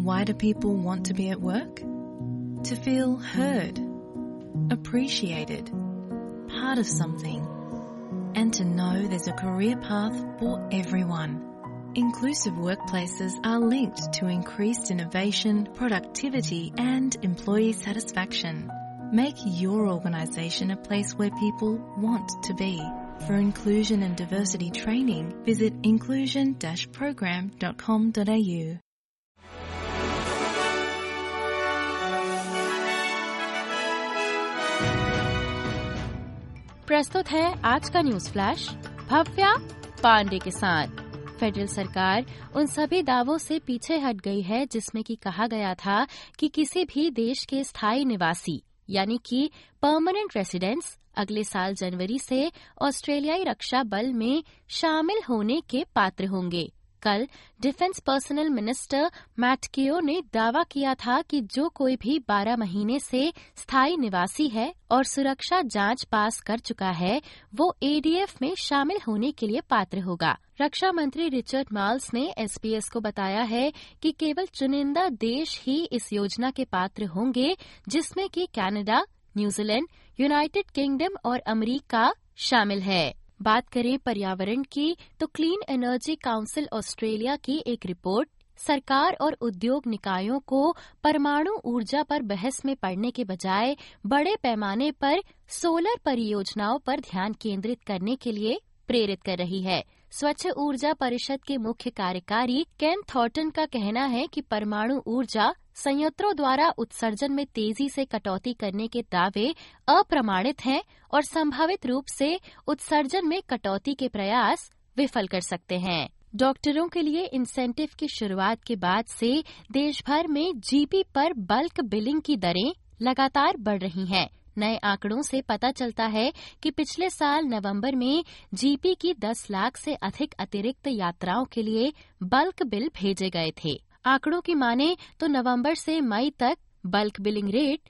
why do people want to be at work? To feel heard, appreciated, part of something, and to know there's a career path for everyone. Inclusive workplaces are linked to increased innovation, productivity, and employee satisfaction. Make your organisation a place where people want to be. For inclusion and diversity training, visit inclusion-program.com.au. प्रस्तुत है आज का news flash Bhavya Pandey के साथ। Federal सरकार उन सभी दावों से पीछे हट गई है जिसमें कि कहा गया था कि किसी भी देश के स्थायी निवासी यानी कि परमानेंट रेसिडेंट्स अगले साल जनवरी से ऑस्ट्रेलियाई रक्षा बल में शामिल होने के पात्र होंगे। कल डिफेंस पर्सनल मिनिस्टर मैट केयो ने दावा किया था कि जो कोई भी 12 महीने से स्थायी निवासी है और सुरक्षा जांच पास कर चुका है वो एडीएफ में शामिल होने के लिए पात्र होगा। रक्षा मंत्री रिचर्ड मार्ल्स ने एसबीएस को बताया है कि केवल चुनिंदा देश ही इस योजना के पात्र होंगे जिसमें कि कनाडा, न्यूजीलैंड, यूनाइटेड किंगडम और अमेरिका शामिल है। बात करें पर्यावरण की तो क्लीन एनर्जी काउंसिल ऑस्ट्रेलिया की एक रिपोर्ट सरकार और उद्योग निकायों को परमाणु ऊर्जा पर बहस में पड़ने के बजाय बड़े पैमाने पर सोलर परियोजनाओं पर ध्यान केंद्रित करने के लिए प्रेरित कर रही है। स्वच्छ ऊर्जा परिषद के मुख्य कार्यकारी केन थॉर्टन का कहना है कि परमाणु ऊर्जा संयंत्रों द्वारा उत्सर्जन में तेजी से कटौती करने के दावे अप्रमाणित हैं और संभावित रूप से उत्सर्जन में कटौती के प्रयास विफल कर सकते हैं। डॉक्टरों के लिए इंसेंटिव की शुरुआत के बाद से देश भर में जीपी पर बल्क बिलिंग की दरें लगातार बढ़ रही हैं। नए आंकड़ों से पता चलता है कि पिछले साल नवंबर में जीपी की 10 लाख से अधिक अतिरिक्त यात्राओं के लिए बल्क बिल भेजे गए थे। आंकड़ों की माने तो नवंबर से मई तक बल्क बिलिंग रेट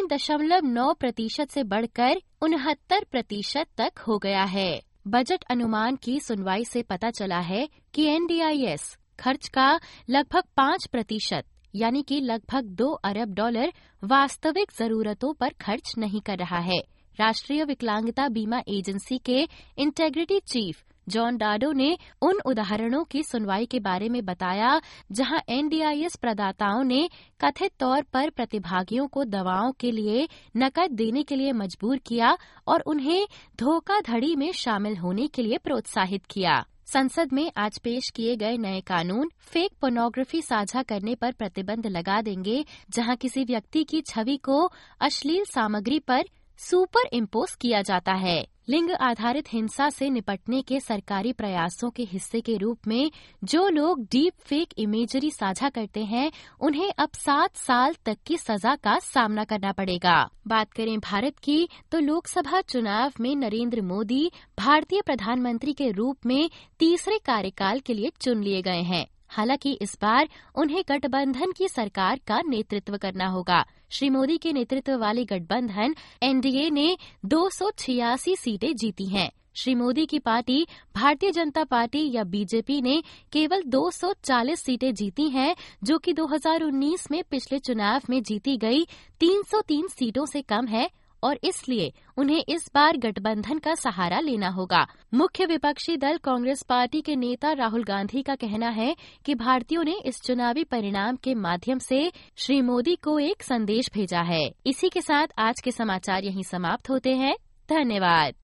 3.9% से बढ़कर 69% तक हो गया है। बजट अनुमान की सुनवाई से पता चला है कि एनडीआईएस खर्च का लगभग 5% यानी कि लगभग $2 अरब वास्तविक जरूरतों पर खर्च नहीं कर रहा है। राष्ट्रीय विकलांगता बीमा एजेंसी के इंटेग्रिटी चीफ जॉन डाडो ने उन उदाहरणों की सुनवाई के बारे में बताया जहां एनडीआईएस प्रदाताओं ने कथित तौर पर प्रतिभागियों को दवाओं के लिए नकद देने के लिए मजबूर किया और उन्हें धोखाधड़ी में शामिल होने के लिए प्रोत्साहित किया। संसद में आज पेश किए गए नए कानून फेक पोर्नोग्राफी साझा करने पर प्रतिबंध लगा देंगे, जहां किसी व्यक्ति की छवि को अश्लील सामग्री पर सुपर इम्पोज किया जाता है। लिंग आधारित हिंसा से निपटने के सरकारी प्रयासों के हिस्से के रूप में जो लोग डीप फेक इमेजरी साझा करते हैं उन्हें अब 7 साल तक की सजा का सामना करना पड़ेगा। बात करें भारत की तो लोकसभा चुनाव में नरेंद्र मोदी भारतीय प्रधानमंत्री के रूप में तीसरे कार्यकाल के लिए चुन लिए गए हैं। हालांकि इस बार उन्हें गठबंधन की सरकार का नेतृत्व करना होगा। श्री मोदी के नेतृत्व वाली गठबंधन एनडीए ने 286 सीटें जीती हैं। श्री मोदी की पार्टी भारतीय जनता पार्टी या बीजेपी ने केवल 240 सीटें जीती हैं, जो कि 2019 में पिछले चुनाव में जीती गई 303 सीटों से कम है और इसलिए उन्हें इस बार गठबंधन का सहारा लेना होगा। मुख्य विपक्षी दल कांग्रेस पार्टी के नेता राहुल गांधी का कहना है कि भारतीयों ने इस चुनावी परिणाम के माध्यम से श्री मोदी को एक संदेश भेजा है। इसी के साथ आज के समाचार यहीं समाप्त होते हैं। धन्यवाद।